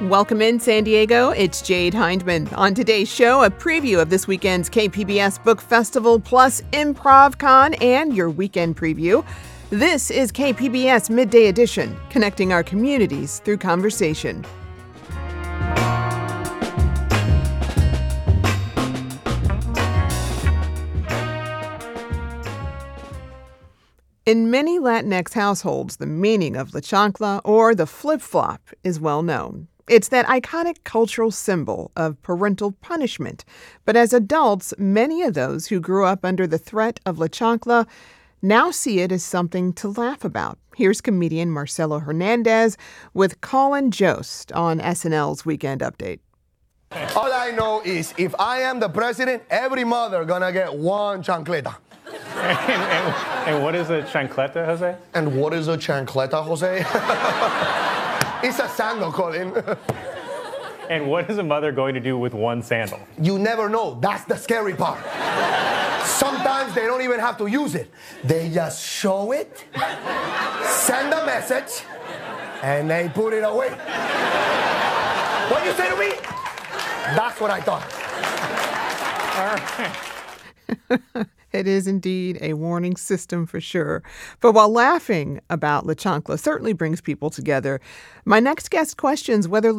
Welcome in, San Diego. It's Jade Hindman. On today's show, a preview of this weekend's KPBS Book Festival plus ImprovCon and your weekend preview. This is KPBS Midday Edition, connecting our communities through conversation. In many Latinx households, the meaning of La Chancla, or the flip-flop, is well known. It's that iconic cultural symbol of parental punishment. But as adults, many of those who grew up under the threat of La Chancla now see it as something to laugh about. Here's comedian Marcelo Hernandez with Colin Jost on SNL's Weekend Update. All I know is if I am the president, every mother gonna get one chancleta. And what is a chancleta, Jose? And what is a chancleta, Jose? It's a sandal, Colin. And what is a mother going to do with one sandal? You never know. That's the scary part. Sometimes they don't even have to use it. They just show it, send a message, and they put it away. What you say to me? That's what I thought. All right. It is indeed a warning system for sure. But while laughing about La Chancla certainly brings people together, my next guest questions whether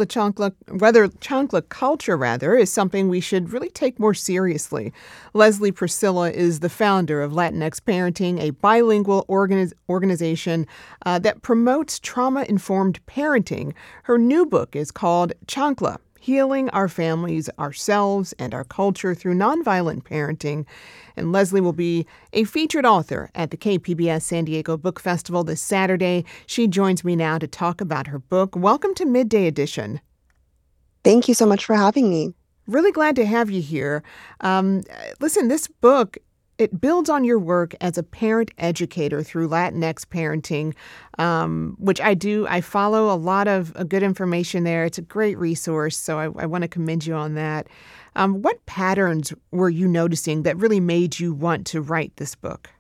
chancla culture is something we should really take more seriously. Leslie Priscilla is the founder of Latinx Parenting, a bilingual organization that promotes trauma-informed parenting. Her new book is called Chancla: Healing Our Families, Ourselves, and Our Culture Through Nonviolent Parenting. And Leslie will be a featured author at the KPBS San Diego Book Festival this Saturday. She joins me now to talk about her book. Welcome to Midday Edition. Thank you so much for having me. Really glad to have you here. Listen, this book, it builds on your work as a parent educator through Latinx parenting, which I do. I follow a lot of good information there. It's a great resource, so I want to commend you on that. What patterns were you noticing that really made you want to write this book?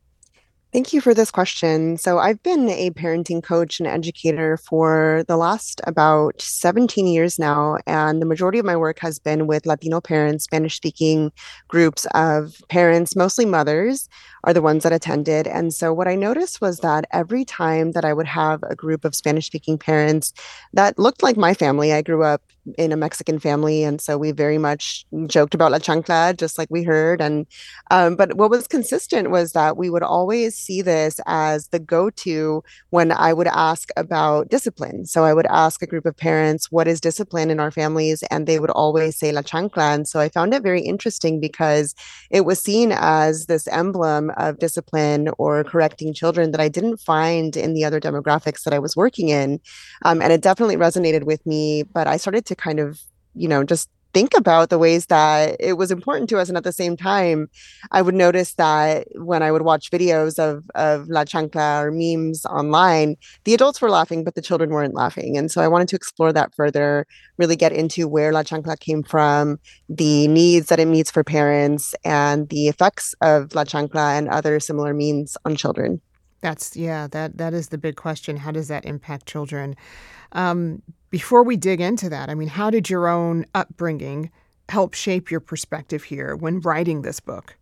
Thank you for this question. So I've been a parenting coach and educator for the last about 17 years now, and the majority of my work has been with Latino parents, Spanish-speaking groups of parents, mostly mothers, are the ones that attended. And so what I noticed was that every time that I would have a group of Spanish-speaking parents that looked like my family, I grew up in a Mexican family, and so we very much joked about La Chancla, just like we heard. And but what was consistent was that we would always see this as the go-to when I would ask about discipline. So I would ask a group of parents, what is discipline in our families? And they would always say La Chancla. And so I found it very interesting because it was seen as this emblem of discipline or correcting children that I didn't find in the other demographics that I was working in. And it definitely resonated with me, but I started to kind of, just think about the ways that it was important to us. And at the same time, I would notice that when I would watch videos of La Chancla or memes online, the adults were laughing, but the children weren't laughing. And so I wanted to explore that further, really get into where La Chancla came from, the needs that it meets for parents, and the effects of La Chancla and other similar memes on children. That is the big question. How does that impact children? Before we dig into that, how did your own upbringing help shape your perspective here when writing this book?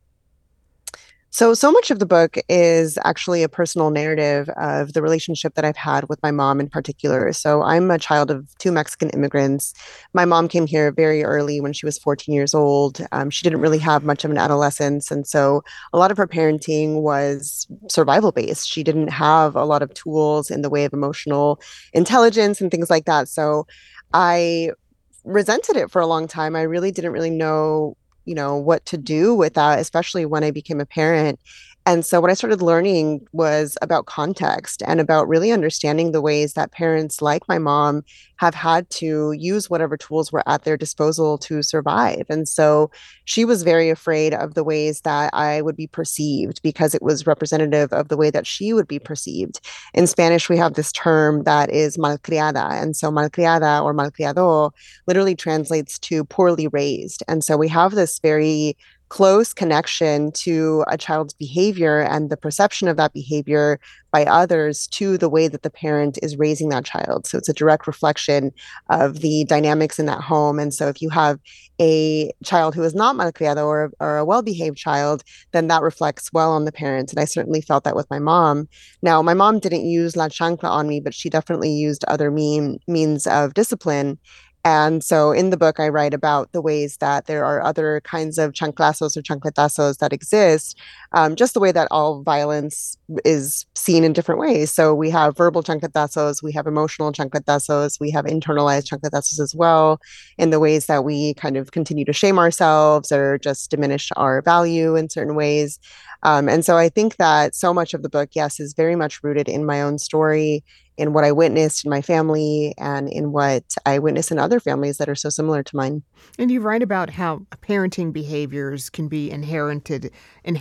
So much of the book is actually a personal narrative of the relationship that I've had with my mom in particular. So I'm a child of two Mexican immigrants. My mom came here very early when she was 14 years old. She didn't really have much of an adolescence. And so a lot of her parenting was survival based. She didn't have a lot of tools in the way of emotional intelligence and things like that. So I resented it for a long time. I really didn't really know what to do with that, especially when I became a parent. And so what I started learning was about context and about really understanding the ways that parents like my mom have had to use whatever tools were at their disposal to survive. And so she was very afraid of the ways that I would be perceived because it was representative of the way that she would be perceived. In Spanish, we have this term that is malcriada. And so malcriada or malcriado literally translates to poorly raised. And so we have this very close connection to a child's behavior and the perception of that behavior by others to the way that the parent is raising that child. So it's a direct reflection of the dynamics in that home. And so if you have a child who is not malcriado or a well-behaved child, then that reflects well on the parent. And I certainly felt that with my mom. Now, my mom didn't use la chancla on me, but she definitely used other means of discipline. And so in the book, I write about the ways that there are other kinds of chanclazos or chancletazos that exist, just the way that all violence is seen in different ways. So we have verbal chancletazos, we have emotional chancletazos, we have internalized chancletazos as well, in the ways that we kind of continue to shame ourselves or just diminish our value in certain ways. And so I think that so much of the book, yes, is very much rooted in my own story, in what I witnessed in my family, and in what I witnessed in other families that are so similar to mine. And you write about how parenting behaviors can be inherited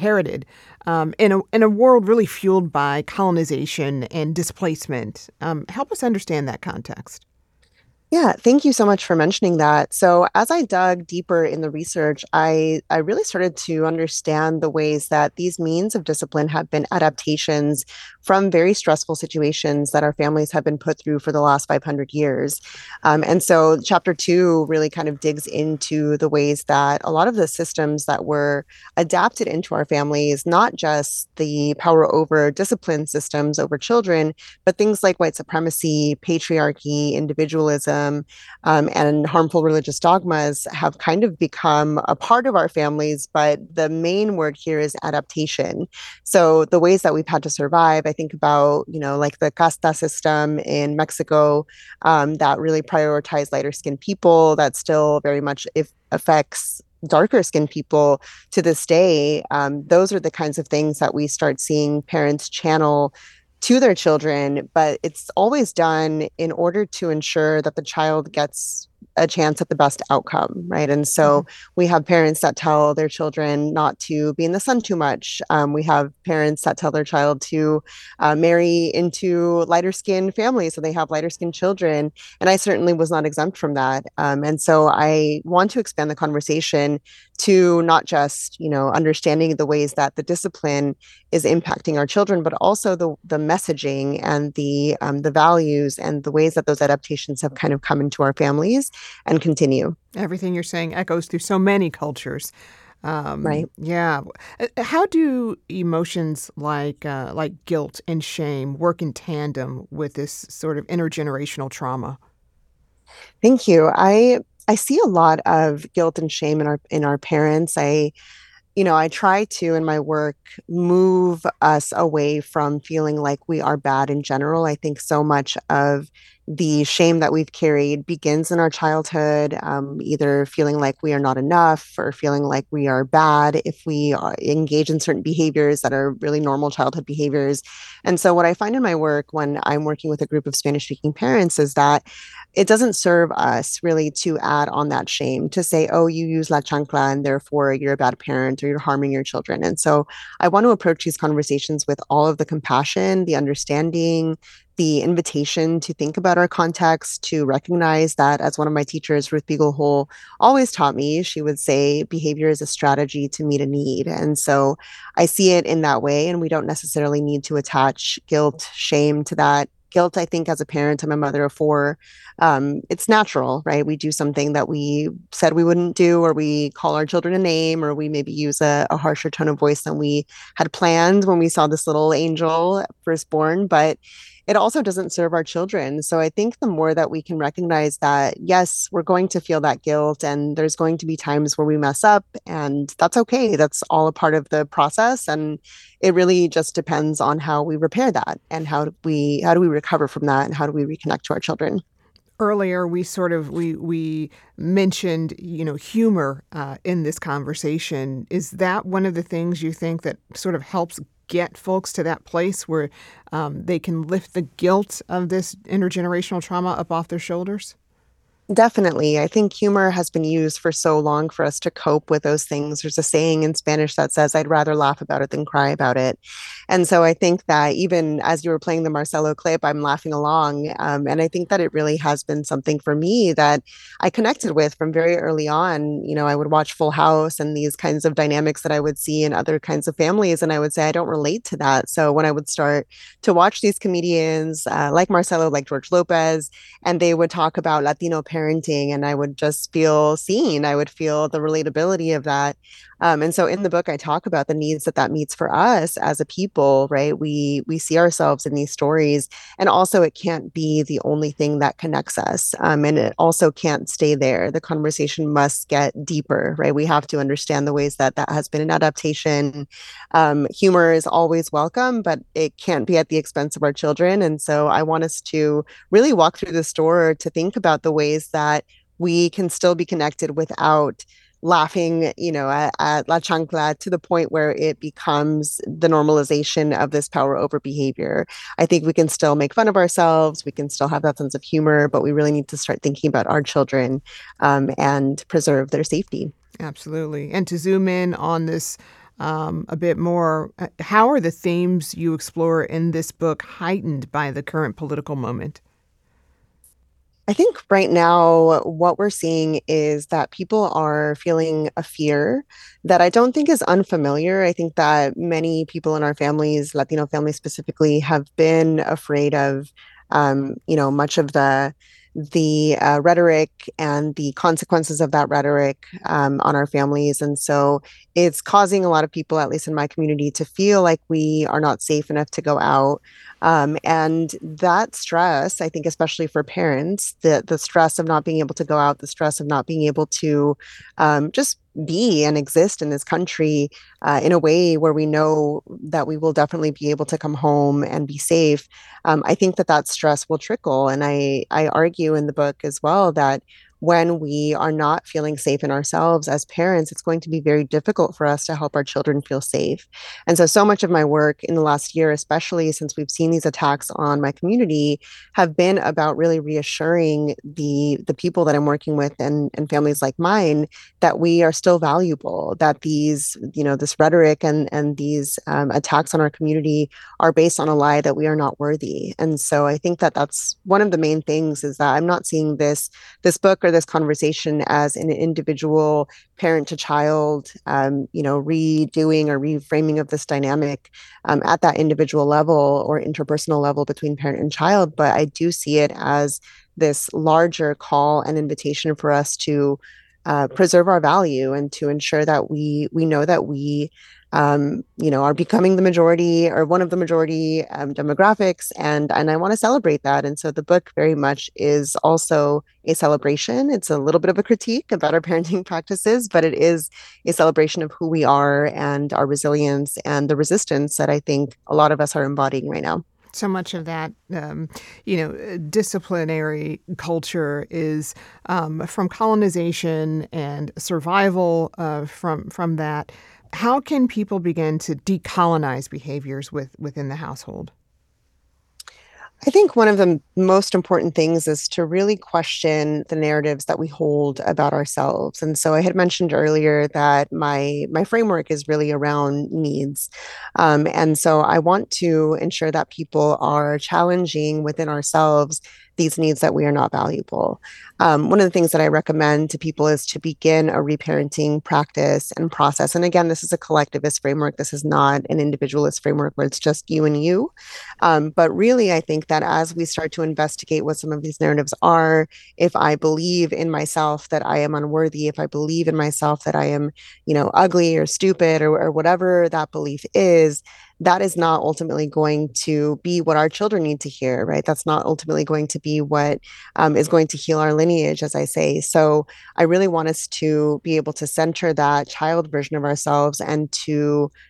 in a world really fueled by colonization and displacement. Help us understand that context. Yeah, thank you so much for mentioning that. So, as I dug deeper in the research, I really started to understand the ways that these means of discipline have been adaptations from very stressful situations that our families have been put through for the last 500 years. And so, chapter 2 really kind of digs into the ways that a lot of the systems that were adapted into our families, not just the power over discipline systems over children, but things like white supremacy, patriarchy, individualism, and harmful religious dogmas have kind of become a part of our families. But the main word here is adaptation. So the ways that we've had to survive, I think about, like the casta system in Mexico, that really prioritized lighter skinned people, that still very much affects darker skinned people to this day. Those are the kinds of things that we start seeing parents channel to their children, but it's always done in order to ensure that the child gets a chance at the best outcome, right? And so we have parents that tell their children not to be in the sun too much. We have parents that tell their child to marry into lighter skinned families so they have lighter skinned children. And I certainly was not exempt from that. And so I want to expand the conversation to not just, understanding the ways that the discipline is impacting our children, but also the messaging and the values and the ways that those adaptations have kind of come into our families and continue. Everything you're saying echoes through so many cultures. Right. Yeah. How do emotions like guilt and shame work in tandem with this sort of intergenerational trauma? Thank you. I see a lot of guilt and shame in our parents. I try to, in my work, move us away from feeling like we are bad in general. I think so much of the shame that we've carried begins in our childhood, either feeling like we are not enough or feeling like we are bad if we engage in certain behaviors that are really normal childhood behaviors. And so, what I find in my work when I'm working with a group of Spanish-speaking parents is that it doesn't serve us really to add on that shame, to say, oh, you use la chancla and therefore you're a bad parent or you're harming your children. And so I want to approach these conversations with all of the compassion, the understanding, the invitation to think about our context, to recognize that, as one of my teachers, Ruth Beagle-Hole, always taught me, she would say, behavior is a strategy to meet a need. And so I see it in that way, and we don't necessarily need to attach guilt, shame to that. Guilt, I think, as a parent, I'm a mother of four. It's natural, right? We do something that we said we wouldn't do, or we call our children a name, or we maybe use a harsher tone of voice than we had planned when we saw this little angel firstborn. But it also doesn't serve our children. So I think the more that we can recognize that, yes, we're going to feel that guilt and there's going to be times where we mess up, and that's okay. That's all a part of the process. And it really just depends on how we repair that and how do we recover from that and how do we reconnect to our children. Earlier, we mentioned, humor in this conversation. Is that one of the things you think that sort of helps get folks to that place where they can lift the guilt of this intergenerational trauma up off their shoulders? Definitely. I think humor has been used for so long for us to cope with those things. There's a saying in Spanish that says, I'd rather laugh about it than cry about it. And so I think that even as you were playing the Marcelo clip, I'm laughing along. And I think that it really has been something for me that I connected with from very early on. You know, I would watch Full House and these kinds of dynamics that I would see in other kinds of families. And I would say, I don't relate to that. So when I would start to watch these comedians like Marcelo, like George Lopez, and they would talk about Latino parenting, and I would just feel seen. I would feel the relatability of that. And so in the book, I talk about the needs that that meets for us as a people, right? We see ourselves in these stories, and also it can't be the only thing that connects us, and it also can't stay there. The conversation must get deeper, right? We have to understand the ways that that has been an adaptation. Humor is always welcome, but it can't be at the expense of our children. And so I want us to really walk through the store to think about the ways that we can still be connected without laughing, at La Chancla to the point where it becomes the normalization of this power over behavior. I think we can still make fun of ourselves, we can still have that sense of humor, but we really need to start thinking about our children and preserve their safety. Absolutely. And to zoom in on this a bit more, how are the themes you explore in this book heightened by the current political moment? I think right now, what we're seeing is that people are feeling a fear that I don't think is unfamiliar. I think that many people in our families, Latino families specifically, have been afraid of, much of the rhetoric and the consequences of that rhetoric on our families. And so it's causing a lot of people, at least in my community, to feel like we are not safe enough to go out. And that stress, I think, especially for parents, the stress of not being able to go out, the stress of not being able to just be and exist in this country in a way where we know that we will definitely be able to come home and be safe. I think that that stress will trickle. And I argue in the book as well that when we are not feeling safe in ourselves as parents, it's going to be very difficult for us to help our children feel safe. And so, so much of my work in the last year, especially since we've seen these attacks on my community, have been about really reassuring the people that I'm working with and families like mine that we are still valuable, that these, this rhetoric and these attacks on our community are based on a lie that we are not worthy. And so I think that that's one of the main things is that I'm not seeing this book or this conversation as an individual parent to child, redoing or reframing of this dynamic at that individual level or interpersonal level between parent and child. But I do see it as this larger call and invitation for us to preserve our value and to ensure that we know that we are becoming the majority or one of the majority demographics, and I want to celebrate that. And so the book very much is also a celebration. It's a little bit of a critique about our parenting practices, but it is a celebration of who we are and our resilience and the resistance that I think a lot of us are embodying right now. So much of that, disciplinary culture is from colonization and survival from that. How can people begin to decolonize behaviors within the household? I think one of the most important things is to really question the narratives that we hold about ourselves. And so I had mentioned earlier that my framework is really around needs. And so I want to ensure that people are challenging within ourselves these needs that we are not valuable. One of the things that I recommend to people is to begin a reparenting practice and process. And again, this is a collectivist framework. This is not an individualist framework where it's just you and you. But really, I think that as we start to investigate what some of these narratives are, if I believe in myself that I am unworthy, if I believe in myself that I am, ugly or stupid or whatever that belief is, that is not ultimately going to be what our children need to hear, right? That's not ultimately going to be what is going to heal our lineage, as I say. So I really want us to be able to center that child version of ourselves and to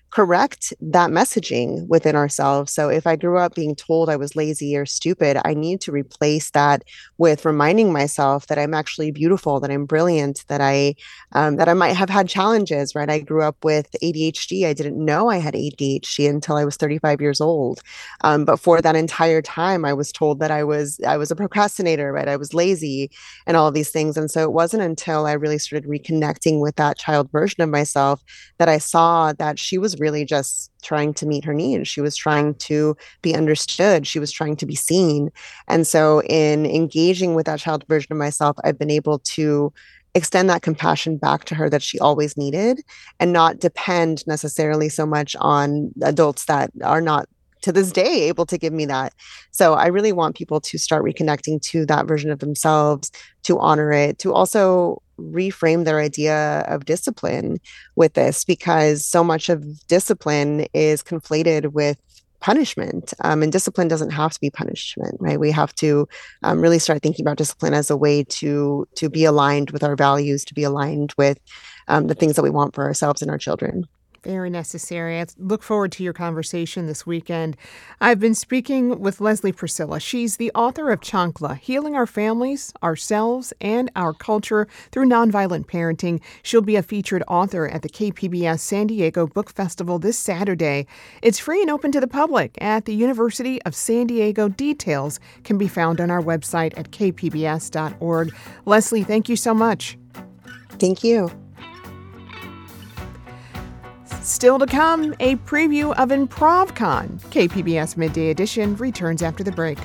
correct that messaging within ourselves. So if I grew up being told I was lazy or stupid, I need to replace that with reminding myself that I'm actually beautiful, that I'm brilliant, that I might have had challenges, right? I grew up with ADHD. I didn't know I had ADHD until I was 35 years old. But for that entire time, I was told that I was a procrastinator, right? I was lazy and all of these things. And so it wasn't until I really started reconnecting with that child version of myself that I saw that she was really just trying to meet her needs. She was trying to be understood. She was trying to be seen. And so, in engaging with that child version of myself, I've been able to extend that compassion back to her that she always needed and not depend necessarily so much on adults that are not to this day able to give me that. So I really want people to start reconnecting to that version of themselves, to honor it, to also reframe their idea of discipline with this, because so much of discipline is conflated with punishment. And discipline doesn't have to be punishment, right? We have to really start thinking about discipline as a way to be aligned with our values, to be aligned with the things that we want for ourselves and our children. Very necessary. I look forward to your conversation this weekend. I've been speaking with Leslie Priscilla. She's the author of Chancla, Healing Our Families, Ourselves, and Our Culture Through Nonviolent Parenting. She'll be a featured author at the KPBS San Diego Book Festival this Saturday. It's free and open to the public at the University of San Diego. Details can be found on our website at kpbs.org. Leslie, thank you so much. Thank you. Still to come, a preview of ImprovCon. KPBS Midday Edition returns after the break.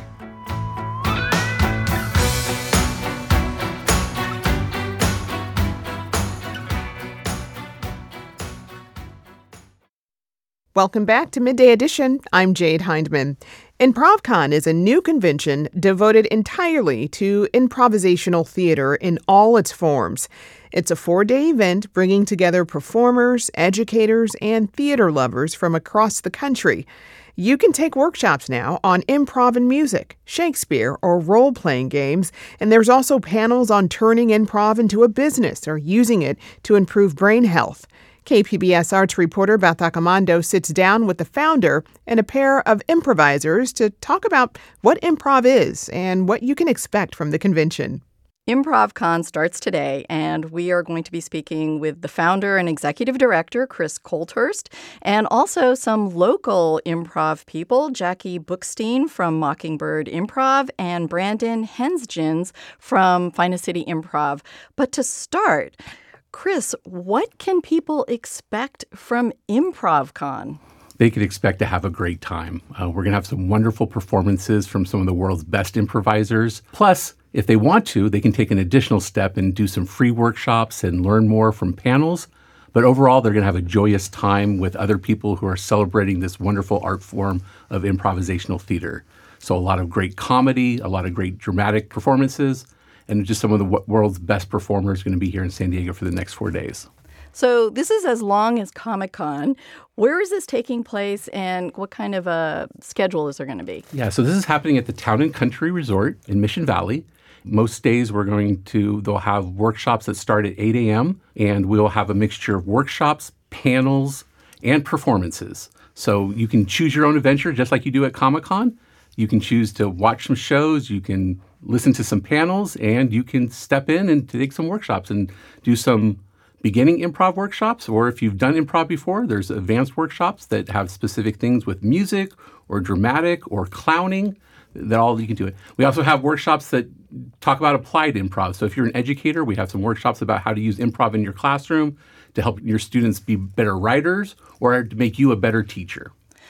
Welcome back to Midday Edition. I'm Jade Hindman. ImprovCon is a new convention devoted entirely to improvisational theater in all its forms. It's a 4-day event bringing together performers, educators, and theater lovers from across the country. You can take workshops now on improv and music, Shakespeare, or role-playing games, and there's also panels on turning improv into a business or using it to improve brain health. KPBS arts reporter Beth Accomando sits down with the founder and a pair of improvisers to talk about what improv is and what you can expect from the convention. ImprovCon starts today, and we are going to be speaking with the founder and executive director, Chris Colthurst, and also some local improv people, Jackie Bookstein from Mockingbird Improv and Brandon Hensgens from Finest City Improv. But to start, Chris, what can people expect from ImprovCon? They could expect to have a great time. We're going to have some wonderful performances from some of the world's best improvisers. Plus, if they want to, they can take an additional step and do some free workshops and learn more from panels. But overall, they're going to have a joyous time with other people who are celebrating this wonderful art form of improvisational theater. So a lot of great comedy, a lot of great dramatic performances, and just some of the world's best performers are going to be here in San Diego for the next 4 days. So this is as long as Comic-Con. Where is this taking place, and what kind of a schedule is there going to be? Yeah, so this is happening at the Town and Country Resort in Mission Valley. Most days they'll have workshops that start at 8 a.m., and we'll have a mixture of workshops, panels, and performances. So you can choose your own adventure just like you do at Comic-Con. You can choose to watch some shows, you can listen to some panels, and you can step in and take some workshops and do some beginning improv workshops. Or if you've done improv before, there's advanced workshops that have specific things with music or dramatic or clowning. That all you can do it. We also have workshops that talk about applied improv. So if you're an educator, we have some workshops about how to use improv in your classroom to help your students be better writers or to make you a better teacher.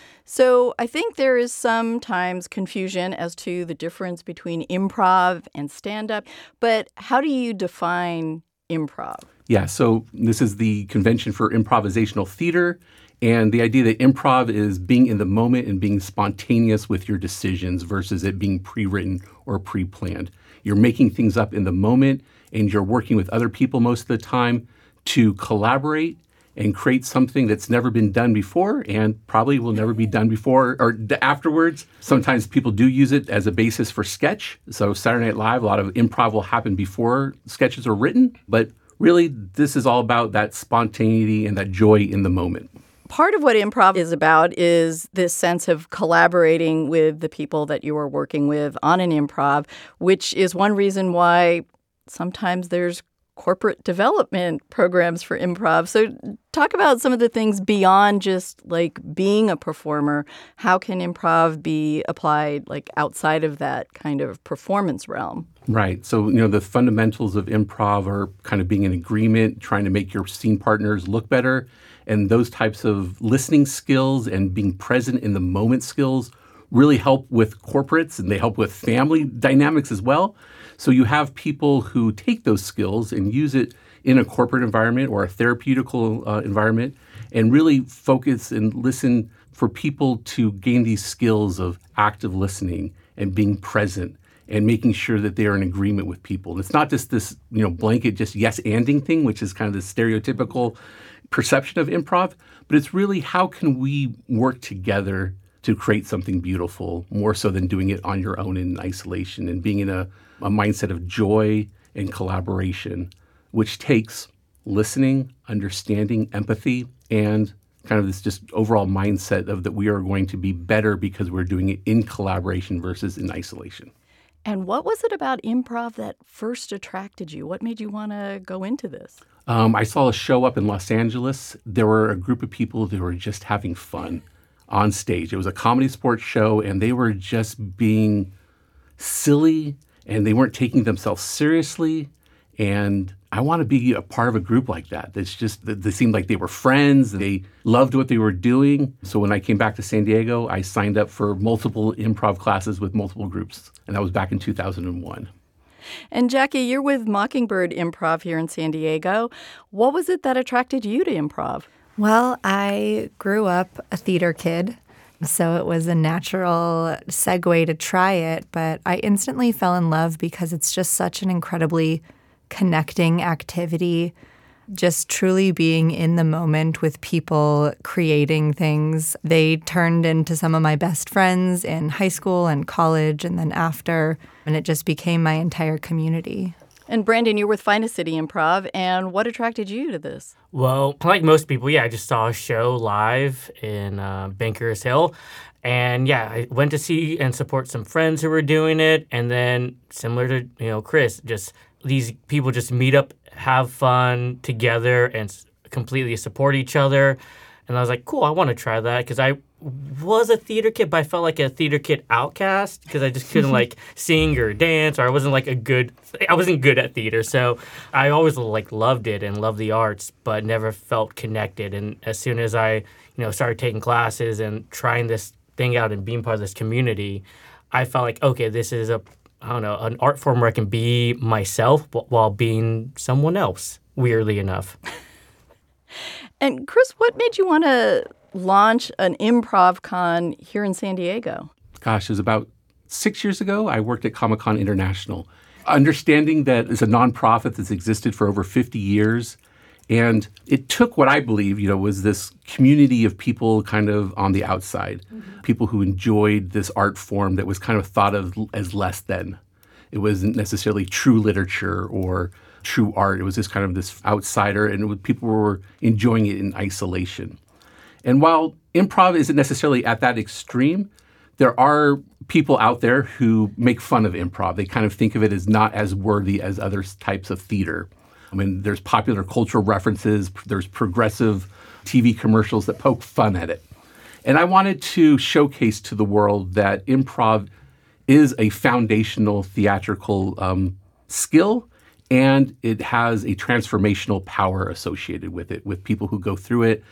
So I think there is sometimes confusion as to the difference between improv and stand-up. But how do you define improv? Yeah, so this is the convention for improvisational theater. And the idea that improv is being in the moment and being spontaneous with your decisions versus it being pre-written or pre-planned. You're making things up in the moment, and you're working with other people most of the time to collaborate and create something that's never been done before and probably will never be done before or afterwards. Sometimes people do use it as a basis for sketch. So Saturday Night Live, a lot of improv will happen before sketches are written. But really, this is all about that spontaneity and that joy in the moment. part of what improv is about is this sense of collaborating with the people that you are working with on an improv, which is one reason why sometimes there's corporate development programs for improv. So talk about some of the things beyond just like being a performer. How can improv be applied like outside of that kind of performance realm? Right. So, the fundamentals of improv are kind of being in agreement, trying to make your scene partners look better. And those types of listening skills and being present in the moment skills really help with corporates, and they help with family dynamics as well. So you have people who take those skills and use it in a corporate environment or a therapeutical environment and really focus and listen for people to gain these skills of active listening and being present and making sure that they are in agreement with people. And it's not just this, blanket, just yes-anding thing, which is kind of the stereotypical perception of improv, but it's really how can we work together to create something beautiful, more so than doing it on your own in isolation, and being in a mindset of joy and collaboration, which takes listening, understanding, empathy, and kind of this just overall mindset of that we are going to be better because we're doing it in collaboration versus in isolation. And what was it about improv that first attracted you? What made you want to go into this? I saw a show up in Los Angeles. There were a group of people that were just having fun on stage. It was a comedy sports show, and they were just being silly, and they weren't taking themselves seriously. And I want to be a part of a group like that. That's just, they seemed like they were friends. They loved what they were doing. So when I came back to San Diego, I signed up for multiple improv classes with multiple groups. And that was back in 2001. And Jackie, you're with Mockingbird Improv here in San Diego. What was it that attracted you to improv? Well, I grew up a theater kid, so it was a natural segue to try it. But I instantly fell in love because it's just such an incredibly connecting activity, just truly being in the moment with people creating things. They turned into some of my best friends in high school and college and then after, and it just became my entire community. And Brandon, you're with Finest City Improv, and what attracted you to this? Well, like most people, I just saw a show live in Bankers Hill. And I went to see and support some friends who were doing it. And then similar to, Chris, just these people just meet up, have fun together and completely support each other. And I was like, cool, I want to try that because I was a theater kid, but I felt like a theater kid outcast because I just couldn't sing or dance, or I wasn't I wasn't good at theater. So I always loved it and loved the arts, but never felt connected. And as soon as I, started taking classes and trying this thing out and being part of this community, I felt like, okay, this is an art form where I can be myself while being someone else, weirdly enough. And Chris, what made you want to launch an improv con here in San Diego? Gosh, it was about 6 years ago. I worked at Comic-Con International, understanding that it's a nonprofit that's existed for over 50 years. And it took what I believe, was this community of people kind of on the outside, people who enjoyed this art form that was kind of thought of as less than. It wasn't necessarily true literature or true art. It was just kind of this outsider, and people were enjoying it in isolation. And while improv isn't necessarily at that extreme, there are people out there who make fun of improv. They kind of think of it as not as worthy as other types of theater. I mean, there's popular cultural references, there's progressive TV commercials that poke fun at it. And I wanted to showcase to the world that improv is a foundational theatrical skill, and it has a transformational power associated with it, with people who go through it,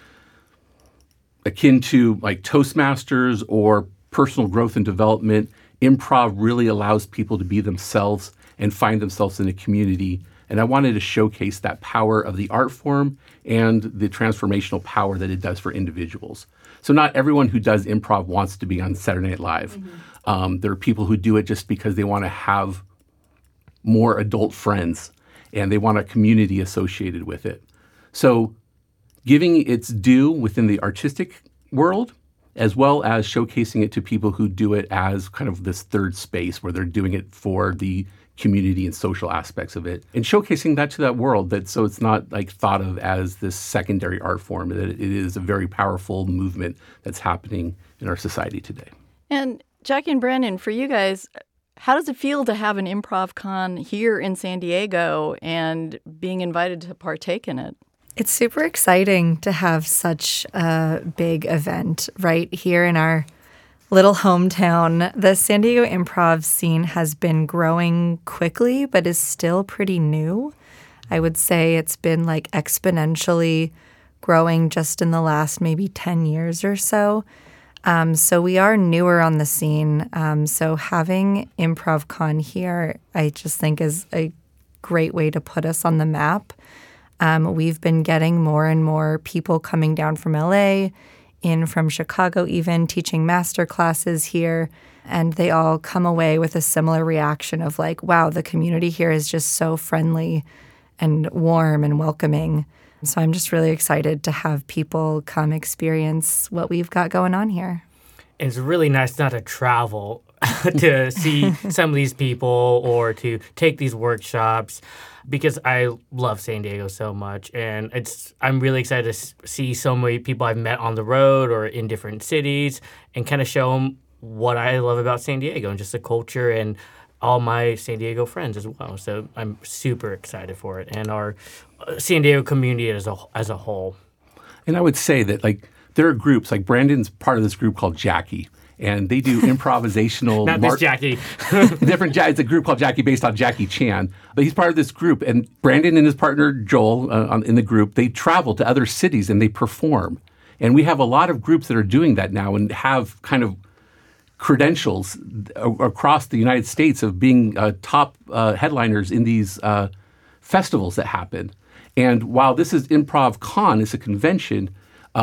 akin to like Toastmasters or personal growth and development. Improv really allows people to be themselves and find themselves in a community. And I wanted to showcase that power of the art form and the transformational power that it does for individuals. So not everyone who does improv wants to be on Saturday Night Live. There are people who do it just because they want to have more adult friends and they want a community associated with it. So giving its due within the artistic world, as well as showcasing it to people who do it as kind of this third space where they're doing it for the community and social aspects of it, and showcasing that to that world, that so it's not like thought of as this secondary art form, that it is a very powerful movement that's happening in our society today. And Jackie and Brandon, for you guys, how does it feel to have an improv con here in San Diego and being invited to partake in it? It's super exciting to have such a big event right here in our little hometown. The San Diego improv scene has been growing quickly, but is still pretty new. I would say it's been like exponentially growing just in the last maybe 10 years or so. So we are newer on the scene. So having ImprovCon here, I just think is a great way to put us on the map. We've been getting more and more people coming down from LA, in from Chicago even, teaching master classes here. And they all come away with a similar reaction of like, wow, the community here is just so friendly and warm and welcoming. So I'm just really excited to have people come experience what we've got going on here. It's really nice not to travel to see some of these people or to take these workshops, because I love San Diego so much. And I'm really excited to see so many people I've met on the road or in different cities and kind of show them what I love about San Diego and just the culture and all my San Diego friends as well. So I'm super excited for it, and our San Diego community as a whole. And I would say that like there are groups, like Brandon's part of this group called Jackie, and they do improvisational. Not this Jackie. It's a group called Jackie based on Jackie Chan. But he's part of this group, and Brandon and his partner Joel in the group, they travel to other cities and they perform. And we have a lot of groups that are doing that now and have kind of credentials across the United States of being top headliners in these festivals that happen. And while this is ImprovCon, it's a convention,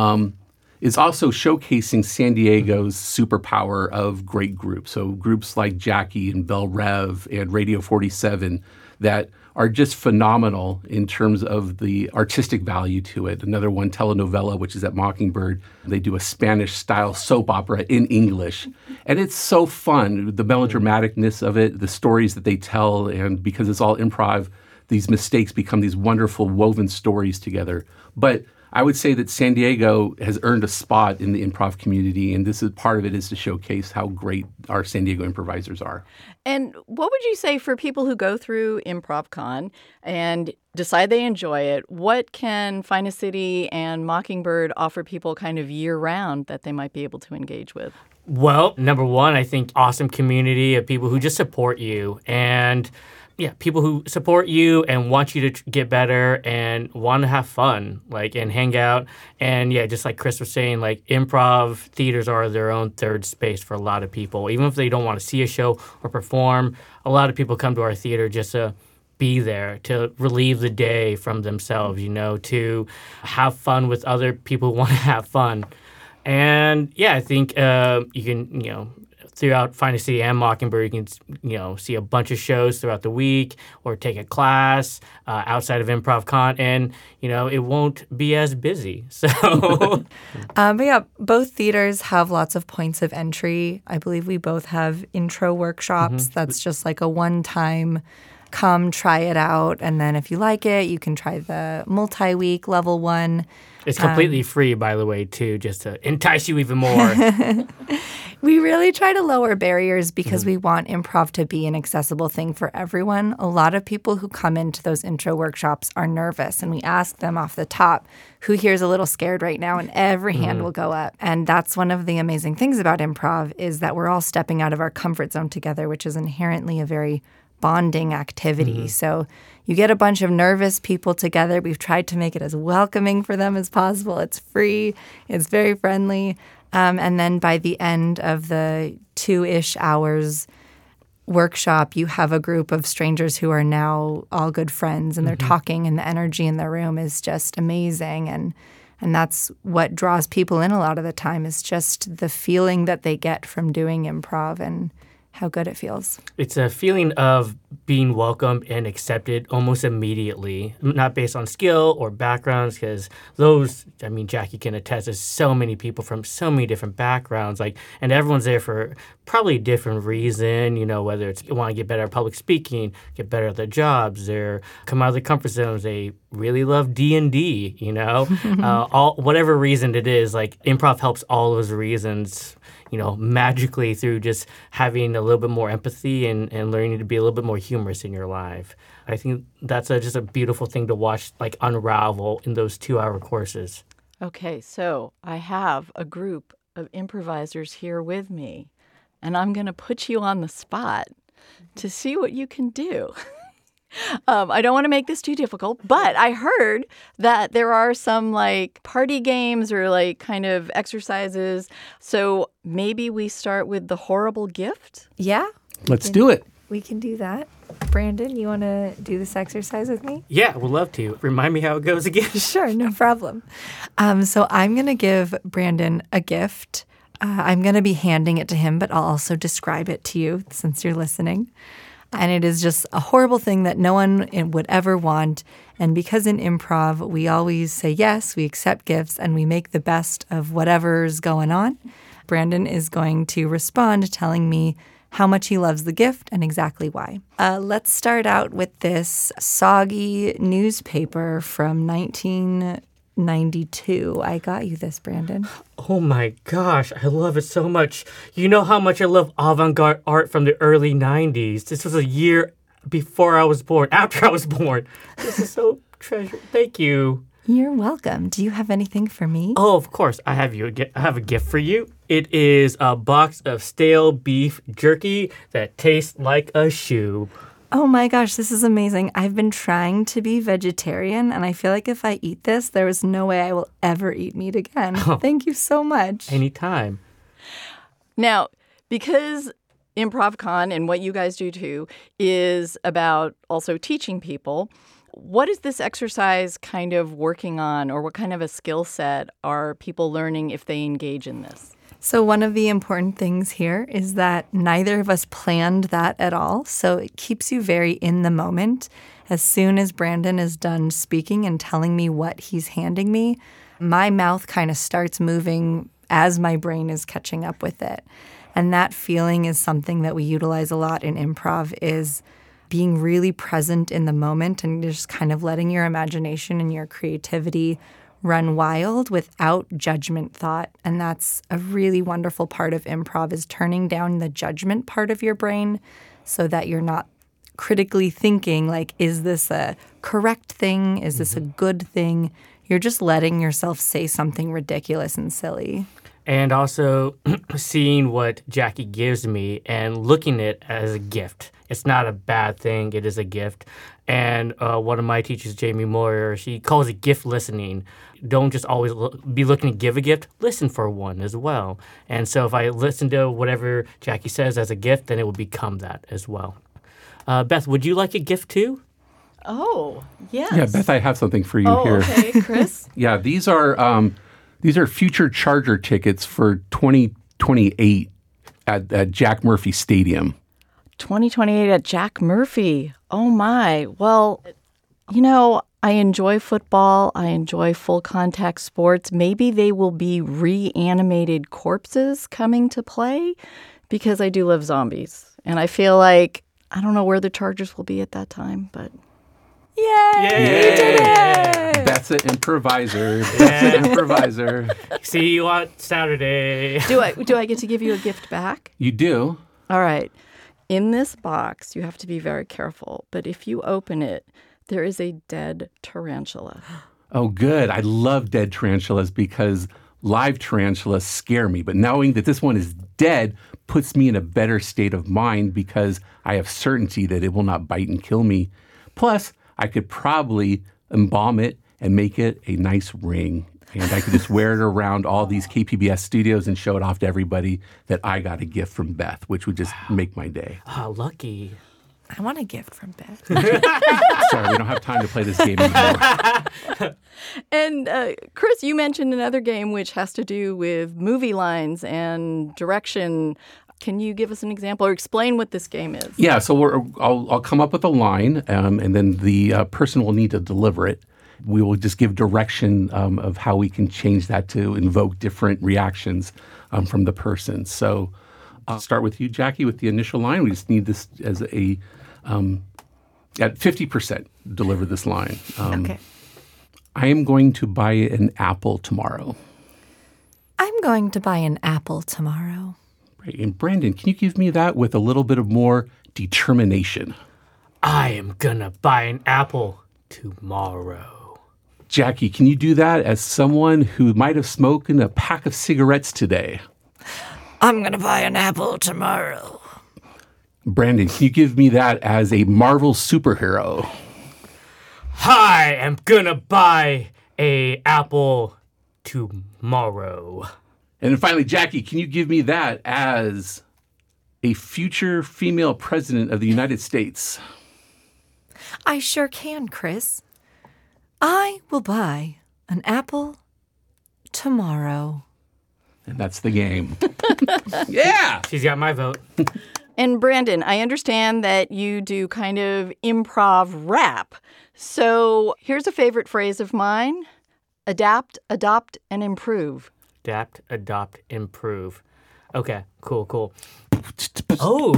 is also showcasing San Diego's superpower of great groups. So groups like Jackie and Bell Rev and Radio 47 that are just phenomenal in terms of the artistic value to it. Another one, Telenovela, which is at Mockingbird. They do a Spanish-style soap opera in English. And it's so fun, the melodramaticness of it, the stories that they tell, and because it's all improv, these mistakes become these wonderful woven stories together. But I would say that San Diego has earned a spot in the improv community, and this is part of it is to showcase how great our San Diego improvisers are. And what would you say for people who go through ImprovCon and decide they enjoy it? What can Finest City and Mockingbird offer people kind of year-round that they might be able to engage with? Well, number one, I think awesome community of people who just support you, and people who support you and want you to get better and want to have fun, like, and hang out. And just like Chris was saying, like, improv theaters are their own third space for a lot of people. Even if they don't want to see a show or perform, a lot of people come to our theater just to be there, to relieve the day from themselves, to have fun with other people who want to have fun. And I think you can, throughout Finest City and Mockingbird, you can, see a bunch of shows throughout the week or take a class outside of ImprovCon, and, it won't be as busy. So, but both theaters have lots of points of entry. I believe we both have intro workshops. Mm-hmm. That's just like a one-time come try it out, and then if you like it, you can try the multi-week level one. It's completely free, by the way, too, just to entice you even more. We really try to lower barriers because we want improv to be an accessible thing for everyone. A lot of people who come into those intro workshops are nervous, and we ask them off the top, who here is a little scared right now? And every hand will go up. And that's one of the amazing things about improv is that we're all stepping out of our comfort zone together, which is inherently a very bonding activity. So you get a bunch of nervous people together. We've tried to make it as welcoming for them as possible. It's free. It's very friendly. And then by the end of the 2-ish hours workshop, you have a group of strangers who are now all good friends, and they're talking, and the energy in the room is just amazing. And that's what draws people in a lot of the time is just the feeling that they get from doing improv and how good it feels. It's a feeling of being welcomed and accepted almost immediately, not based on skill or backgrounds, because those, I mean, Jackie can attest, there's so many people from so many different backgrounds, and everyone's there for probably a different reason, whether it's you want to get better at public speaking, get better at their jobs, they're come out of their comfort zones, they really love D&D, whatever reason it is, improv helps all those reasons magically through just having a little bit more empathy and learning to be a little bit more humorous in your life. I think that's just a beautiful thing to watch unravel in those 2-hour courses. Okay, so I have a group of improvisers here with me, and I'm going to put you on the spot to see what you can do. I don't want to make this too difficult, but I heard that there are some party games or kind of exercises. So maybe we start with the horrible gift? Yeah. Let's do it. We can do that. Brandon, you want to do this exercise with me? Yeah, would love to. Remind me how it goes again. Sure, no problem. So I'm going to give Brandon a gift. I'm going to be handing it to him, but I'll also describe it to you since you're listening. And it is just a horrible thing that no one would ever want. And because in improv, we always say yes, we accept gifts, and we make the best of whatever's going on, Brandon is going to respond telling me how much he loves the gift and exactly why. Let's start out with this soggy newspaper from 1992. I got you this, Brandon. Oh my gosh, I love it so much. You know how much I love avant-garde art from the early 90s. This was a year before I was born, after I was born. This is so treasured. Thank you. You're welcome. Do you have anything for me? Oh, of course. I have a gift for you. It is a box of stale beef jerky that tastes like a shoe. Oh my gosh, this is amazing. I've been trying to be vegetarian, and I feel like if I eat this, there is no way I will ever eat meat again. Oh, thank you so much. Anytime. Now, because ImprovCon and what you guys do too is about also teaching people, what is this exercise kind of working on, or what kind of a skill set are people learning if they engage in this? So one of the important things here is that neither of us planned that at all. So it keeps you very in the moment. As soon as Brandon is done speaking and telling me what he's handing me, my mouth kind of starts moving as my brain is catching up with it. And that feeling is something that we utilize a lot in improv, is being really present in the moment and just kind of letting your imagination and your creativity run wild without judgment thought. And that's a really wonderful part of improv, is turning down the judgment part of your brain so that you're not critically thinking is this a correct thing? Is this a good thing? You're just letting yourself say something ridiculous and silly. And also seeing what Jackie gives me and looking at it as a gift. It's not a bad thing. It is a gift. And one of my teachers, Jamie Moyer, she calls it gift listening. Don't just always be looking to give a gift. Listen for one as well. And so if I listen to whatever Jackie says as a gift, then it will become that as well. Beth, would you like a gift too? Oh, yes. Yeah, Beth, I have something for you here. Okay, Chris. Yeah, these are future Charger tickets for 2028 at Jack Murphy Stadium. 2028 at Jack Murphy. Oh, my. Well, I enjoy football. I enjoy full contact sports. Maybe they will be reanimated corpses coming to play, because I do love zombies. And I feel like I don't know where the Chargers will be at that time, but... Yay! Yay! We did it! That's an improviser. That's an improviser. See you on Saturday. Do I get to give you a gift back? You do? All right. In this box, you have to be very careful, but if you open it, there is a dead tarantula. Oh, good. I love dead tarantulas because live tarantulas scare me. But knowing that this one is dead puts me in a better state of mind because I have certainty that it will not bite and kill me. Plus, I could probably embalm it and make it a nice ring. And I could just wear it around all these KPBS studios and show it off to everybody that I got a gift from Beth, which would just make my day. Oh, lucky. I want a gift from Beth. Sorry, we don't have time to play this game anymore. And Chris, you mentioned another game which has to do with movie lines and direction. Can you give us an example or explain what this game is? Yeah, so I'll come up with a line, and then the person will need to deliver it. We will just give direction of how we can change that to invoke different reactions from the person. So I'll start with you, Jackie, with the initial line. We just need this as a, at 50%, deliver this line. Okay. I am going to buy an apple tomorrow. I'm going to buy an apple tomorrow. Right. And Brandon, can you give me that with a little bit of more determination? I am gonna buy an apple tomorrow. Jackie, can you do that as someone who might have smoked a pack of cigarettes today? I'm going to buy an apple tomorrow. Brandon, can you give me that as a Marvel superhero? I am gonna buy a apple tomorrow. And then finally, Jackie, can you give me that as a future female president of the United States? I sure can, Chris. I will buy an apple tomorrow. And that's the game. Yeah! She's got my vote. And Brandon, I understand that you do kind of improv rap. So here's a favorite phrase of mine. Adapt, adopt, and improve. Adapt, adopt, improve. Okay, cool. Oh!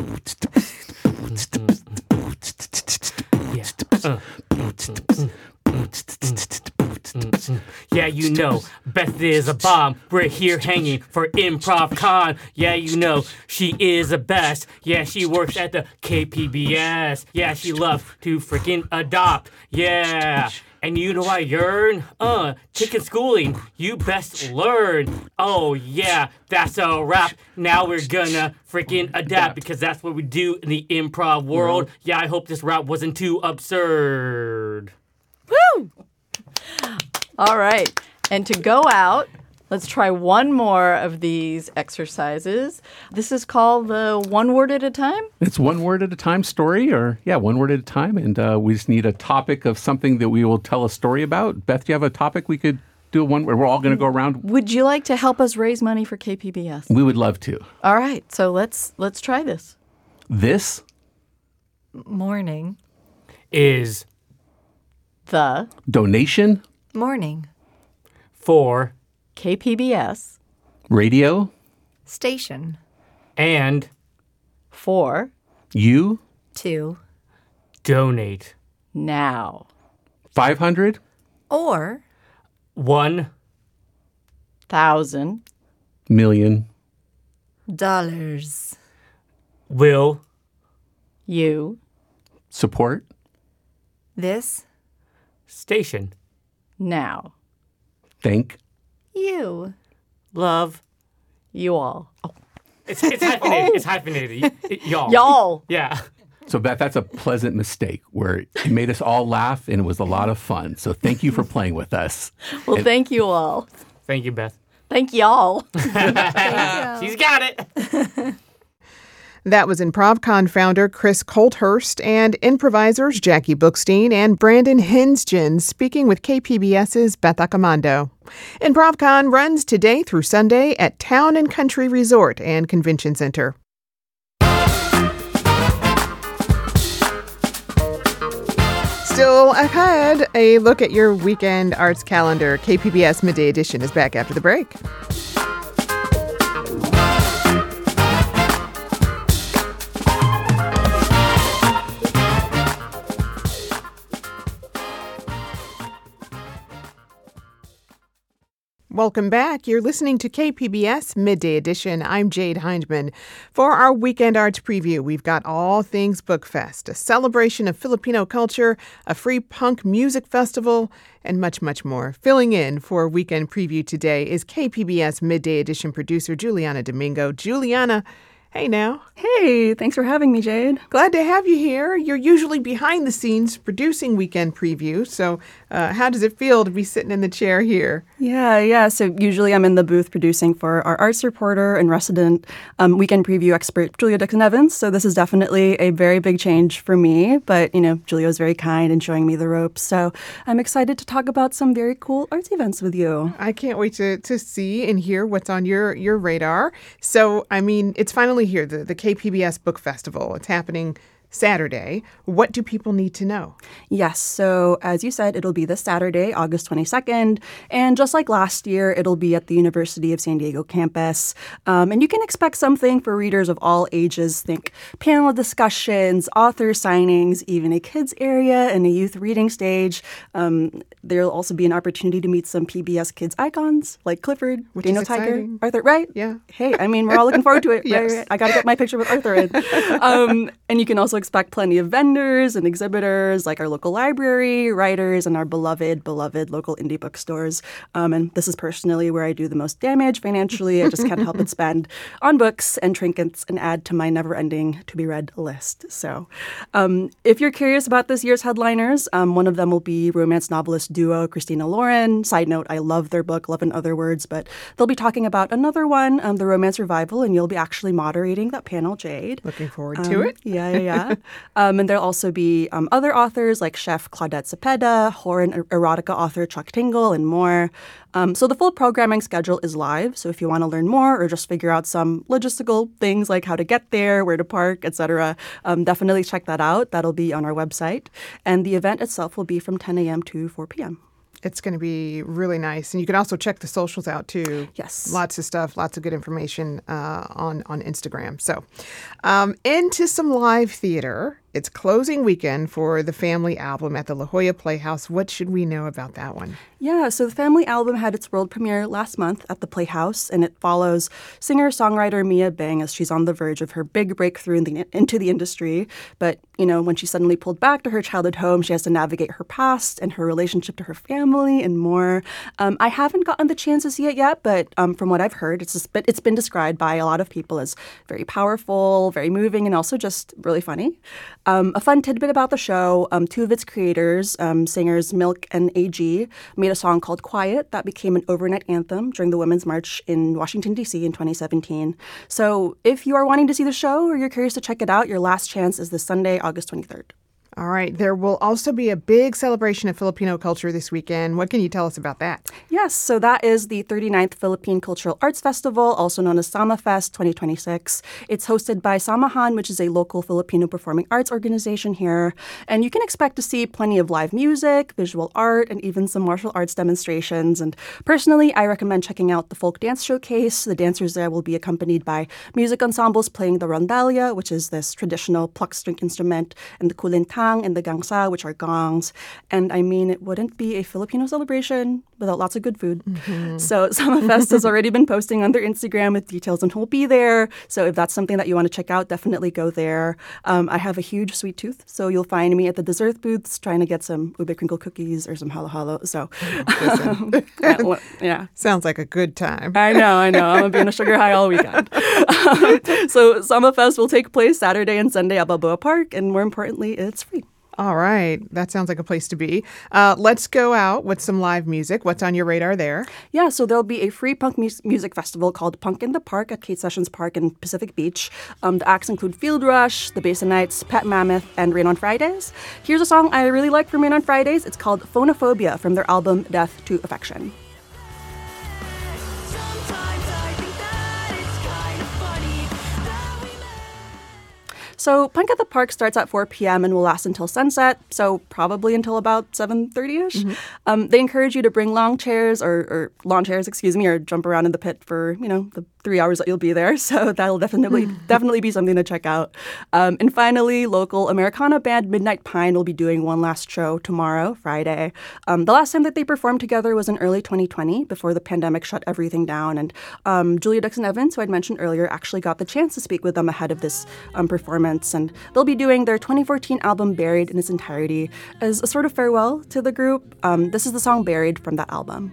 Yeah, you know, Beth is a bomb. We're here hanging for Improv Con. Yeah, you know, she is the best. Yeah, she works at the KPBS. Yeah, she loves to freaking adopt. Yeah. And you know I yearn? Taking schooling, you best learn. Oh yeah, that's a wrap. Now we're gonna freaking adapt because that's what we do in the improv world. Yeah, I hope this rap wasn't too absurd. Woo! All right. And to go out, let's try one more of these exercises. This is called the one word at a time. It's one word at a time story, one word at a time. And we just need a topic of something that we will tell a story about. Beth, do you have a topic we could do one where we're all going to go around? Would you like to help us raise money for KPBS? We would love to. All right. So let's try this. This Morning. Is The donation Morning. for KPBS radio Station. and for you To. donate now. 500 Or. $1,000 million Dollars. will you support This. station now. thank You. love. You all. Oh. It's hyphenated. It's hyphenated. Y'all. Y'all. Yeah. So, Beth, that's a pleasant mistake where it made us all laugh and it was a lot of fun. So thank you for playing with us. Well, thank you all. Thank you, Beth. Thank y'all. She's got it. That was ImprovCon founder Chris Colthurst and improvisers Jackie Bookstein and Brandon Hensgen speaking with KPBS's Beth Accomando. ImprovCon runs today through Sunday at Town and Country Resort and Convention Center. Still ahead, a look at your weekend arts calendar. KPBS Midday Edition is back after the break. Welcome back. You're listening to KPBS Midday Edition. I'm Jade Hindman. For our Weekend Arts Preview, we've got all things Bookfest, a celebration of Filipino culture, a free punk music festival, and much, much more. Filling in for Weekend Preview today is KPBS Midday Edition producer Juliana Domingo. Juliana, hey now. Hey, thanks for having me, Jade. Glad to have you here. You're usually behind the scenes producing Weekend Preview, so how does it feel to be sitting in the chair here? Yeah. So usually I'm in the booth producing for our arts reporter and resident Weekend Preview expert, Julia Dixon-Evans. So this is definitely a very big change for me. But, Julia was very kind and showing me the ropes. So I'm excited to talk about some very cool arts events with you. I can't wait to see and hear what's on your radar. So, it's finally finally here, the KPBS Book Festival. It's happening Saturday. What do people need to know? Yes. So as you said, it'll be this Saturday, August 22nd. And just like last year, it'll be at the University of San Diego campus. And you can expect something for readers of all ages. Think panel discussions, author signings, even a kids area and a youth reading stage. There'll also be an opportunity to meet some PBS Kids icons like Clifford, Which Daniel is Tiger, exciting. Arthur, right? Yeah. Hey, I mean, we're all looking forward to it. Yes. Right? I got to get my picture with Arthur in. And you can also expect plenty of vendors and exhibitors like our local library, writers, and our beloved local indie bookstores. And this is personally where I do the most damage financially. I just can't help but spend on books and trinkets and add to my never-ending to-be-read list. So if you're curious about this year's headliners, one of them will be romance novelist duo Christina Lauren. Side note, I love their book, Love in Other Words, but they'll be talking about another one, the Romance Revival, and you'll be actually moderating that panel, Jade. Looking forward to it. Yeah. And there'll also be other authors like chef Claudette Cepeda, horror and erotica author Chuck Tingle, and more. So the full programming schedule is live. So if you want to learn more or just figure out some logistical things like how to get there, where to park, etc., definitely check that out. That'll be on our website. And the event itself will be from 10 a.m. to 4 p.m. It's going to be really nice. And you can also check the socials out, too. Yes. Lots of stuff, lots of good information on Instagram. So into some live theater. It's closing weekend for the Family Album at the La Jolla Playhouse. What should we know about that one? Yeah, so the Family Album had its world premiere last month at the Playhouse, and it follows singer-songwriter Mia Bing as she's on the verge of her big breakthrough into the industry. But, when she's suddenly pulled back to her childhood home, she has to navigate her past and her relationship to her family and more. I haven't gotten the chance to see it yet, but from what I've heard, it's been described by a lot of people as very powerful, very moving, and also just really funny. A fun tidbit about the show, two of its creators, singers Milk and AG, made a song called Quiet that became an overnight anthem during the Women's March in Washington, D.C. in 2017. So if you are wanting to see the show or you're curious to check it out, your last chance is this Sunday, August 23rd. All right. There will also be a big celebration of Filipino culture this weekend. What can you tell us about that? Yes, so that is the 39th Philippine Cultural Arts Festival, also known as SamaFest 2026. It's hosted by Samahan, which is a local Filipino performing arts organization here. And you can expect to see plenty of live music, visual art, and even some martial arts demonstrations. And personally, I recommend checking out the folk dance showcase. The dancers there will be accompanied by music ensembles playing the rondalia, which is this traditional plucked string instrument, and the kulintang and the gangsa, which are gongs. And I mean, it wouldn't be a Filipino celebration without lots of good food. Mm-hmm. So SamaFest has already been posting on their Instagram with details on who will be there. So if that's something that you want to check out, definitely go there. I have a huge sweet tooth, so you'll find me at the dessert booths trying to get some ube crinkle cookies or some halo-halo. So yeah. Sounds like a good time. I know. I'm going to be on a sugar high all weekend. So SamaFest will take place Saturday and Sunday at Balboa Park, and more importantly, it's free. All right. That sounds like a place to be. Let's go out with some live music. What's on your radar there? Yeah, so there'll be a free punk music festival called Punk in the Park at Kate Sessions Park in Pacific Beach. The acts include Field Rush, The Basonites, Pet Mammoth, and Rain on Fridays. Here's a song I really like from Rain on Fridays. It's called Phonophobia from their album Death to Affection. So Punk at the Park starts at 4 p.m. and will last until sunset, so probably until about 7:30ish. Mm-hmm. They encourage you to bring lawn chairs, or jump around in the pit for, the 3 hours that you'll be there. So that'll definitely be something to check out. And finally, local Americana band Midnight Pine will be doing one last show tomorrow, Friday. The last time that they performed together was in early 2020, before the pandemic shut everything down. And Julia Dixon Evans, who I'd mentioned earlier, actually got the chance to speak with them ahead of this performance. And they'll be doing their 2014 album Buried in its entirety as a sort of farewell to the group. This is the song Buried from that album.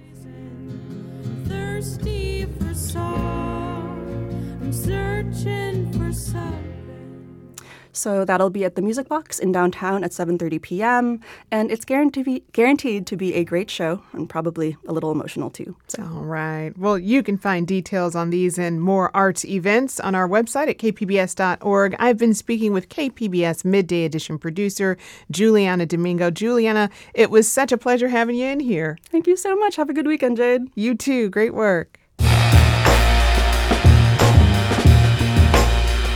Thirsty for song, I'm searching for something. So that'll be at the Music Box in downtown at 7:30 p.m. And it's guaranteed to be a great show and probably a little emotional too. So. All right. Well, you can find details on these and more arts events on our website at kpbs.org. I've been speaking with KPBS Midday Edition producer Juliana Domingo. Juliana, it was such a pleasure having you in here. Thank you so much. Have a good weekend, Jade. You too. Great work.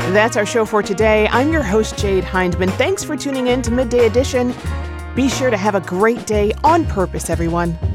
That's our show for today. I'm your host, Jade Hindman. Thanks for tuning in to Midday Edition. Be sure to have a great day on purpose, everyone.